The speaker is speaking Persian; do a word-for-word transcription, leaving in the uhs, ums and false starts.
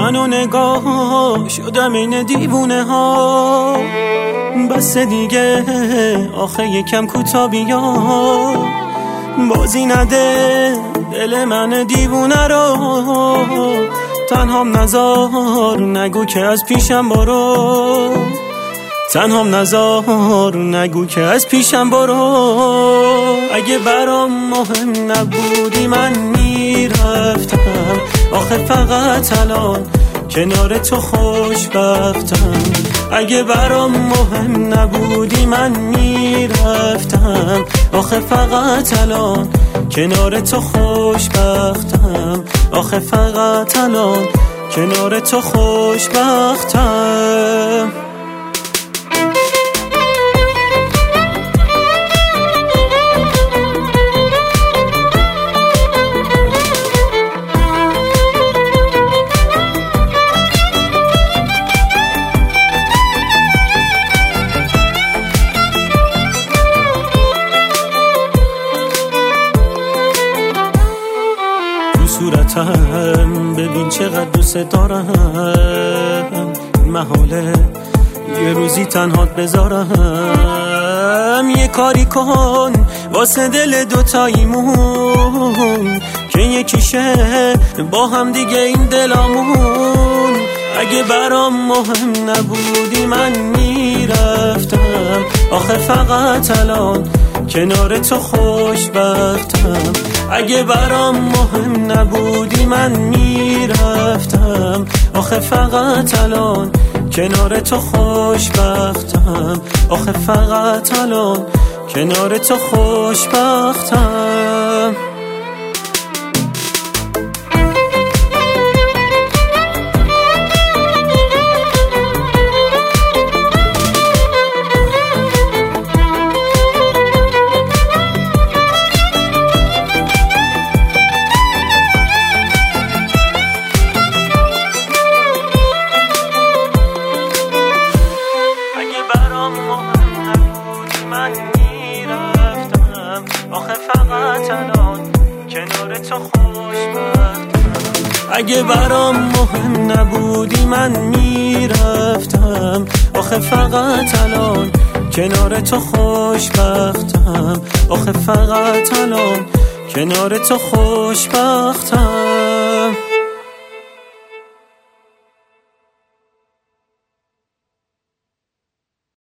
منو نگاه شدم این دیوونه ها. بس دیگه آخه یکم کوتا بیا، بازی نده دل من دیوونه رو. تنهام نزار نگو که از پیشم برو، تنهام نزار نگو که از پیشم برو. اگه برام مهم نبودی من میرفتم، آخه فقط الان کنار تو خوشبختم. اگه برام مهم نبودی من میرفتم، آخه فقط الان کنار تو خوشبختم. آخه فقط الان کنار تو خوشبختم. صورتم ببین چقدر دوست دارم، محاله یه روزی تنهات بذارم. یه کاری کن واسه دل دوتاییمون که یکیشه با هم دیگه این دلامون. اگه برام مهم نبودی من میرفتم، آخه فقط الان کنار تو خوشبختم. اگه برام مهم نبودی من میرفتم، آخه فقط الان کنار تو خوشبختم. آخه فقط الان کنار تو خوشبختم. من میرفتم، آخه فقط الان کنار تو خوشبختم. اگه برام مهم نبودی من میرفتم، آخه فقط الان کنار تو خوشبختم. آخه فقط الان کنار تو خوشبختم.